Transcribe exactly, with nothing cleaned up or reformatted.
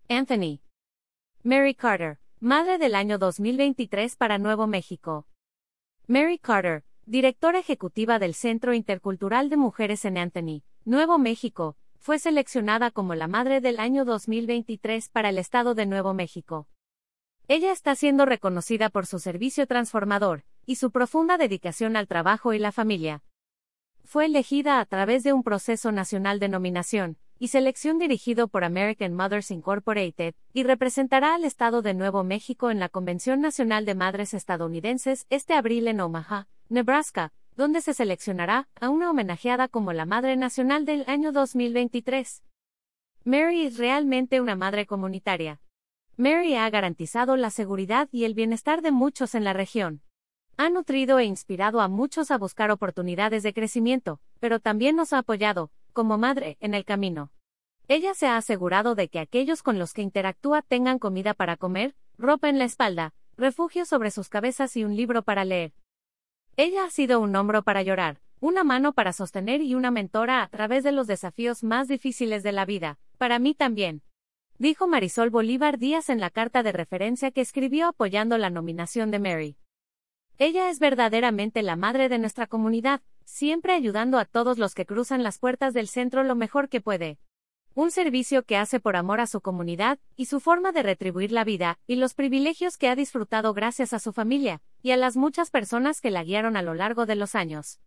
Anthony. Mary Carter, madre del año dos mil veintitrés para Nuevo México. Mary Carter, directora ejecutiva del Centro Intercultural de Mujeres en Anthony, Nuevo México, fue seleccionada como la madre del año dos mil veintitrés para el estado de Nuevo México. Ella está siendo reconocida por su servicio transformador y su profunda dedicación al trabajo y la familia. Fue elegida a través de un proceso nacional de nominación y selección dirigido por American Mothers Incorporated, y representará al estado de Nuevo México en la Convención Nacional de Madres Estadounidenses este abril en Omaha, Nebraska, donde se seleccionará a una homenajeada como la Madre Nacional del año dos mil veintitrés. Mary es realmente una madre comunitaria. Mary ha garantizado la seguridad y el bienestar de muchos en la región. Ha nutrido e inspirado a muchos a buscar oportunidades de crecimiento, pero también nos ha apoyado, como madre, en el camino. Ella se ha asegurado de que aquellos con los que interactúa tengan comida para comer, ropa en la espalda, refugio sobre sus cabezas y un libro para leer. Ella ha sido un hombro para llorar, una mano para sostener y una mentora a través de los desafíos más difíciles de la vida, para mí también, dijo Marisol Bolívar Díaz en la carta de referencia que escribió apoyando la nominación de Mary. Ella es verdaderamente la madre de nuestra comunidad, siempre ayudando a todos los que cruzan las puertas del centro lo mejor que puede. Un servicio que hace por amor a su comunidad, y su forma de retribuir la vida y los privilegios que ha disfrutado gracias a su familia, y a las muchas personas que la guiaron a lo largo de los años.